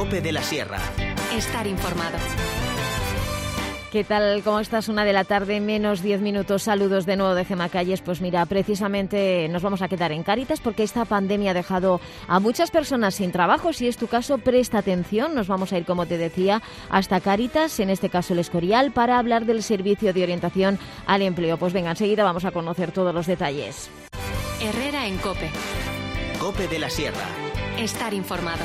COPE de la Sierra. Estar informado. ¿Qué tal? ¿Cómo estás? 1:00 PM, menos 10 minutos. Saludos de nuevo de Gemma Calles. Pues mira, precisamente nos vamos a quedar en Cáritas porque esta pandemia ha dejado a muchas personas sin trabajo. Si es tu caso, presta atención. Nos vamos a ir, como te decía, hasta Cáritas, en este caso el Escorial, para hablar del servicio de orientación al empleo. Pues venga, enseguida vamos a conocer todos los detalles. Herrera en COPE. COPE de la Sierra. Estar informado.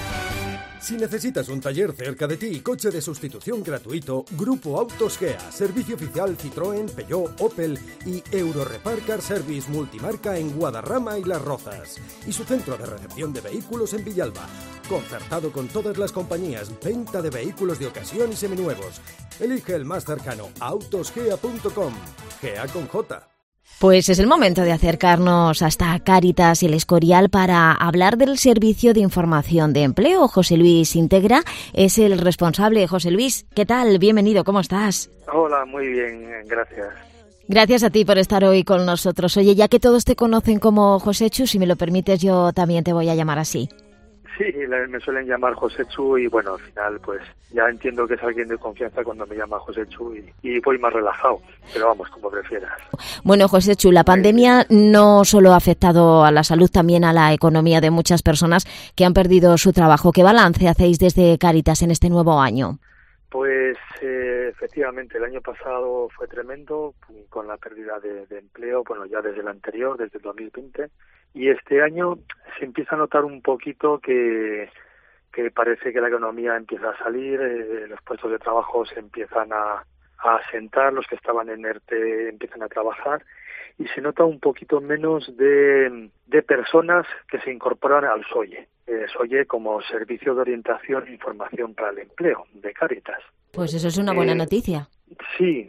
Si necesitas un taller cerca de ti y coche de sustitución gratuito, Grupo Autos Gea, servicio oficial Citroën, Peugeot, Opel y Eurorepar Car Service multimarca en Guadarrama y Las Rozas. Y su centro de recepción de vehículos en Villalba. Concertado con todas las compañías, venta de vehículos de ocasión y seminuevos. Elige el más cercano, autosgea.com. Gea con J. Pues es el momento de acercarnos hasta Cáritas y el Escorial para hablar del servicio de información de empleo. José Luis Integra es el responsable. José Luis, ¿qué tal? Bienvenido, ¿cómo estás? Hola, muy bien, gracias. Gracias a ti por estar hoy con nosotros. Oye, ya que todos te conocen como Josechu, si me lo permites, yo también te voy a llamar así. Sí, me suelen llamar Josechu y bueno, al final pues ya entiendo que es alguien de confianza cuando me llama Josechu y voy más relajado, pero vamos, como prefieras. Bueno, Josechu, la pandemia no solo ha afectado a la salud, también a la economía de muchas personas que han perdido su trabajo. ¿Qué balance hacéis desde Cáritas en este nuevo año? Pues efectivamente, el año pasado fue tremendo con la pérdida de empleo, bueno, ya desde el anterior, desde el 2020, y este año se empieza a notar un poquito que parece que la economía empieza a salir, los puestos de trabajo se empiezan a asentar, los que estaban en ERTE empiezan a trabajar, y se nota un poquito menos de personas que se incorporan al SOIE. SOIE como Servicio de Orientación e Información para el Empleo, de Cáritas. Pues eso es una buena noticia. Sí,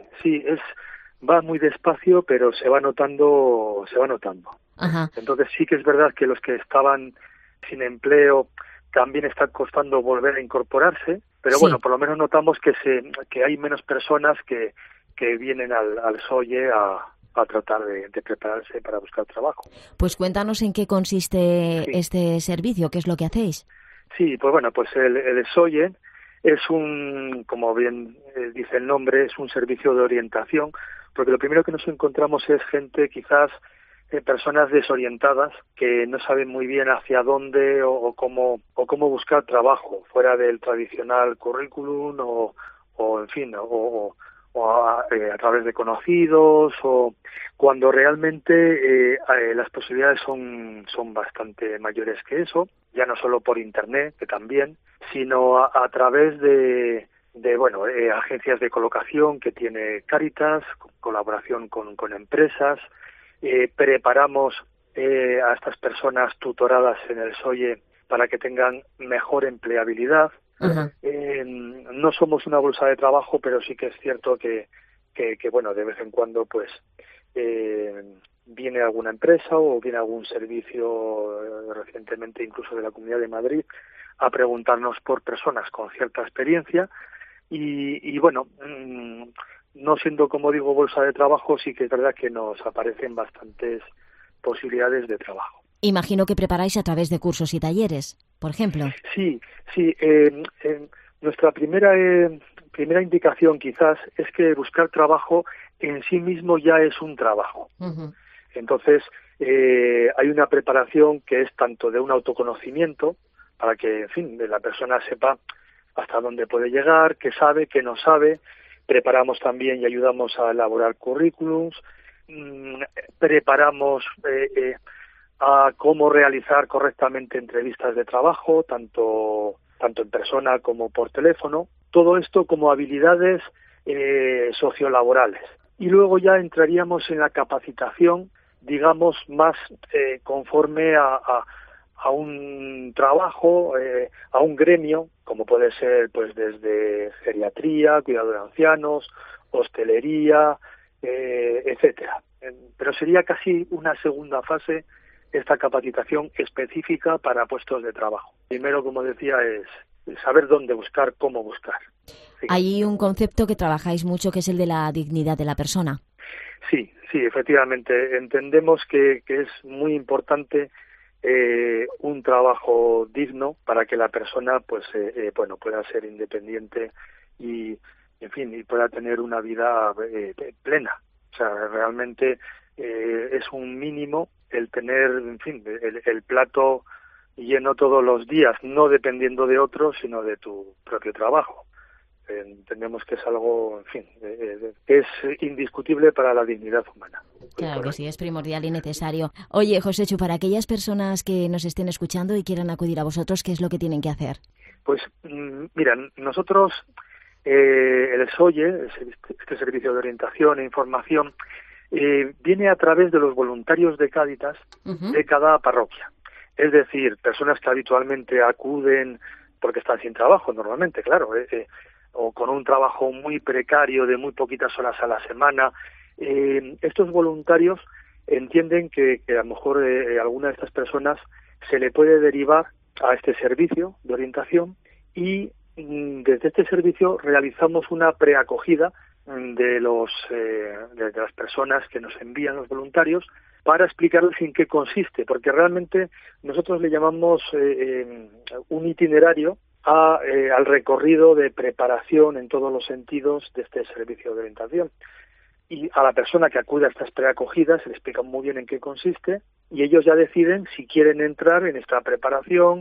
va muy despacio, pero se va notando. Ajá. Entonces sí que es verdad que los que estaban sin empleo también está costando volver a incorporarse, pero sí. Bueno, por lo menos notamos que hay menos personas que vienen al SOIE a tratar de prepararse para buscar trabajo. Pues cuéntanos en qué consiste Sí. este servicio, qué es lo que hacéis. Sí, pues bueno, pues el SOIE es como bien dice el nombre, es un servicio de orientación, porque lo primero que nos encontramos es gente quizás personas desorientadas que no saben muy bien hacia dónde o cómo buscar trabajo fuera del tradicional currículum o en fin, a través de conocidos, o cuando realmente las posibilidades son bastante mayores que eso, ya no solo por internet, que también, sino a través de agencias de colocación que tiene Cáritas, colaboración con empresas. Preparamos a estas personas tutoradas en el SOIE para que tengan mejor empleabilidad. Ajá. No somos una bolsa de trabajo, pero sí que es cierto que bueno, de vez en cuando pues viene alguna empresa o viene algún servicio, recientemente incluso de la Comunidad de Madrid, a preguntarnos por personas con cierta experiencia y bueno, no siendo, como digo, bolsa de trabajo, sí que es verdad que nos aparecen bastantes posibilidades de trabajo. Imagino que preparáis a través de cursos y talleres, por ejemplo. Sí. Nuestra primera indicación quizás es que buscar trabajo en sí mismo ya es un trabajo. Uh-huh. Entonces, hay una preparación que es tanto de un autoconocimiento, para que, en fin, la persona sepa hasta dónde puede llegar, qué sabe, qué no sabe. Preparamos también y ayudamos a elaborar currículums. Preparamos a cómo realizar correctamente entrevistas de trabajo, tanto en persona como por teléfono. Todo esto como habilidades sociolaborales. Y luego ya entraríamos en la capacitación, digamos, más conforme a un trabajo, a un gremio, como puede ser pues desde geriatría, cuidado de ancianos, hostelería, etcétera. Pero sería casi una segunda fase esta capacitación específica para puestos de trabajo. Primero, como decía, es saber dónde buscar, cómo buscar. Sí. Hay un concepto que trabajáis mucho que es el de la dignidad de la persona. Sí, efectivamente. Entendemos que es muy importante un trabajo digno para que la persona pues pueda ser independiente y en fin y pueda tener una vida plena. O sea, realmente es un mínimo el tener, en fin, el plato lleno todos los días, no dependiendo de otros, sino de tu propio trabajo. Entendemos que es algo, en fin, es indiscutible para la dignidad humana. Claro que sí, es primordial y necesario. Oye, Joséchu, para aquellas personas que nos estén escuchando y quieran acudir a vosotros, ¿qué es lo que tienen que hacer? Pues, mira, nosotros, el SOYE, este Servicio de Orientación e Información, viene a través de los voluntarios de Cáritas de cada parroquia. Es decir, personas que habitualmente acuden porque están sin trabajo, normalmente, claro, o con un trabajo muy precario de muy poquitas horas a la semana. Estos voluntarios entienden que a lo mejor alguna de estas personas se le puede derivar a este servicio de orientación y desde este servicio realizamos una preacogida de las personas que nos envían los voluntarios para explicarles en qué consiste, porque realmente nosotros le llamamos un itinerario al recorrido de preparación en todos los sentidos de este servicio de orientación. Y a la persona que acude a estas preacogidas se le explica muy bien en qué consiste y ellos ya deciden si quieren entrar en esta preparación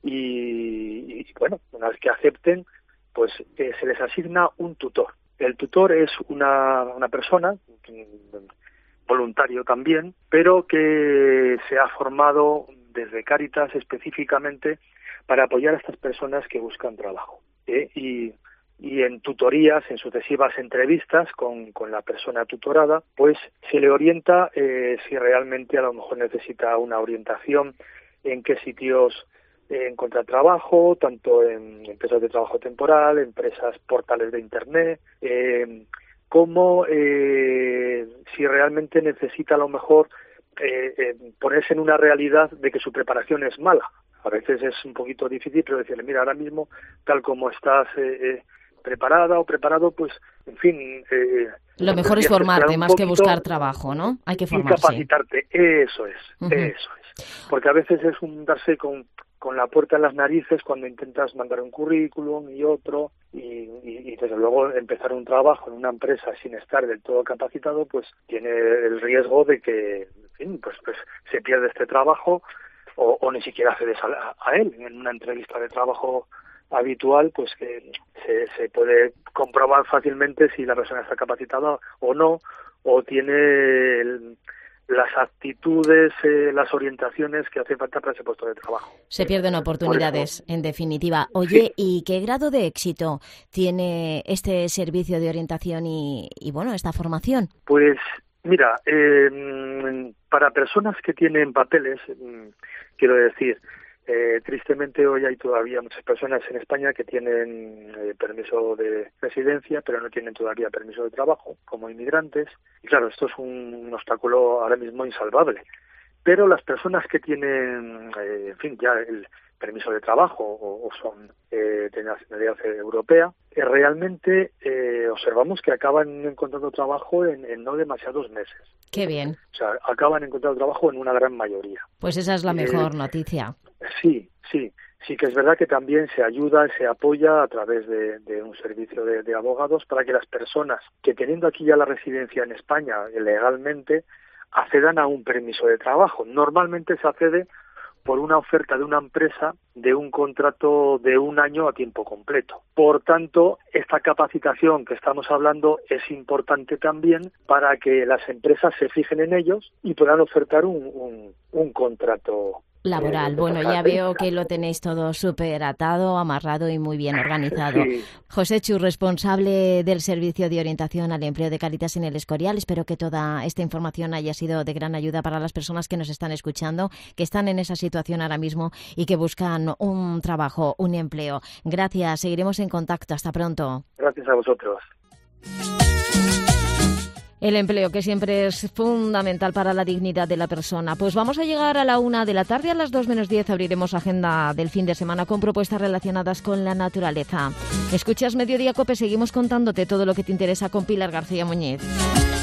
y bueno, una vez que acepten, pues se les asigna un tutor. El tutor es una persona, voluntario también, pero que se ha formado desde Cáritas específicamente para apoyar a estas personas que buscan trabajo. Y en tutorías, en sucesivas entrevistas con la persona tutorada, pues se le orienta si realmente a lo mejor necesita una orientación en qué sitios encontrar trabajo, tanto en empresas de trabajo temporal, empresas portales de internet, como si realmente necesita a lo mejor ponerse en una realidad de que su preparación es mala. A veces es un poquito difícil, pero decirle, mira, ahora mismo, tal como estás preparada o preparado, pues, en fin... lo mejor es formarte más que buscar trabajo, ¿no? Hay que formarse. Y capacitarte, eso es, eso es. Porque a veces es un darse con la puerta en las narices cuando intentas mandar un currículum y otro, y desde luego empezar un trabajo en una empresa sin estar del todo capacitado, pues tiene el riesgo de que, en fin, pues se pierde este trabajo o ni siquiera accedes a él. En una entrevista de trabajo habitual, pues que se puede comprobar fácilmente si la persona está capacitada o no, o tiene las actitudes, las orientaciones que hace falta para ese puesto de trabajo. Se pierden oportunidades, en definitiva. Oye, sí. ¿Y qué grado de éxito tiene este servicio de orientación y bueno, esta formación? Pues mira, para personas que tienen papeles, quiero decir, tristemente hoy hay todavía muchas personas en España que tienen permiso de residencia, pero no tienen todavía permiso de trabajo, como inmigrantes. Y claro, esto es un obstáculo ahora mismo insalvable. Pero las personas que tienen, en fin, ya el permiso de trabajo o son de nacionalidad europea, realmente observamos que acaban encontrando trabajo en no demasiados meses. Qué bien. O sea, acaban encontrando trabajo en una gran mayoría. Pues esa es la mejor noticia. Sí que es verdad que también se ayuda, se apoya a través de un servicio de abogados para que las personas que teniendo aquí ya la residencia en España legalmente accedan a un permiso de trabajo. Normalmente se accede por una oferta de una empresa de un contrato de 1 año a tiempo completo. Por tanto, esta capacitación que estamos hablando es importante también para que las empresas se fijen en ellos y puedan ofertar un contrato laboral. Bueno, ya veo que lo tenéis todo súper atado, amarrado y muy bien organizado. Sí. Joséchu, responsable del Servicio de Orientación al Empleo de Cáritas en El Escorial. Espero que toda esta información haya sido de gran ayuda para las personas que nos están escuchando, que están en esa situación ahora mismo y que buscan un trabajo, un empleo. Gracias, seguiremos en contacto. Hasta pronto. Gracias a vosotros. El empleo, que siempre es fundamental para la dignidad de la persona. Pues vamos a llegar a la 1 de la tarde, a las 2 menos 10 abriremos agenda del fin de semana con propuestas relacionadas con la naturaleza. Escuchas Mediodía COPE, seguimos contándote todo lo que te interesa con Pilar García Muñiz.